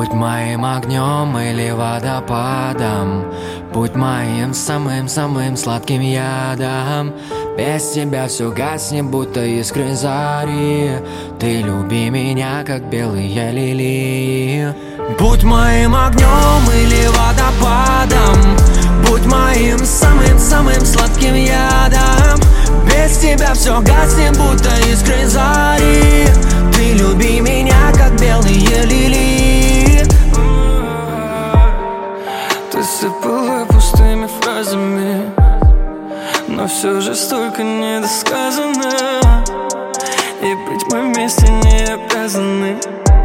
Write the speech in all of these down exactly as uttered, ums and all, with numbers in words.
Будь моим огнем или водопадом, будь моим самым-самым сладким ядом. Без тебя все гаснет, будто искры зари. Ты люби меня, как белые лилии. Будь моим огнем или водопадом, будь моим самым-самым сладким ядом. Без тебя все гаснет, будто искры зари. Ты люби меня, как белые лилии. Ты сыпала пустыми фразами, но все же столько недосказано. И быть мы вместе не обязаны.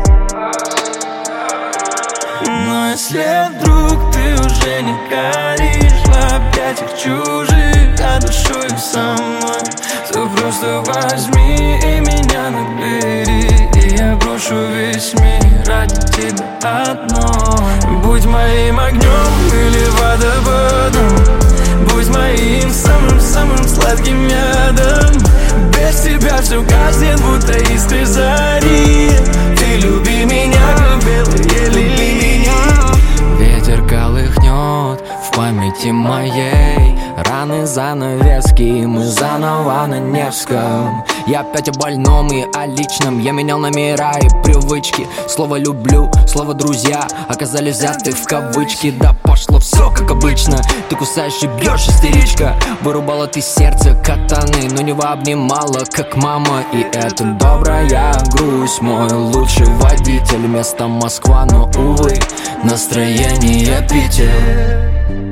Но если вдруг ты уже не горишь в объятиях чужих, а душою со мной, то просто возьми и меня набери, и я брошу весь мир ради тебя одной. Будь моим огнем или водопадом, будь моим самым-самым сладким ядом. Без тебя все гаснет, будто искры зари. Ты люби меня, как белые лилии. Ветер колыхнет в памяти моей раны, занавески, мы заново на Невском. Я опять о больном и о личном. Я менял номера и привычки. Слово «люблю», слово «друзья» оказались взяты в кавычки. Да пошло все как обычно. Ты кусаешь и бьешь, истеричка. Вырубала ты сердце катаны, но не обнимала, как мама. И это добрая грусть. Мой лучший водитель, место Москва, но, увы, настроение Питер.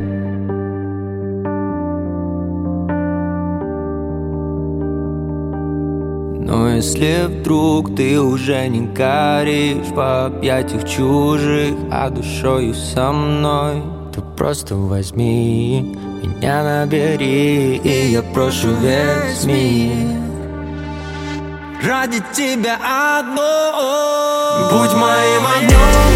Но если вдруг ты уже не горишь в объятиях чужих, а душою со мной, то просто возьми меня набери, и я прошу весь мир ради тебя одной. Будь моим огнем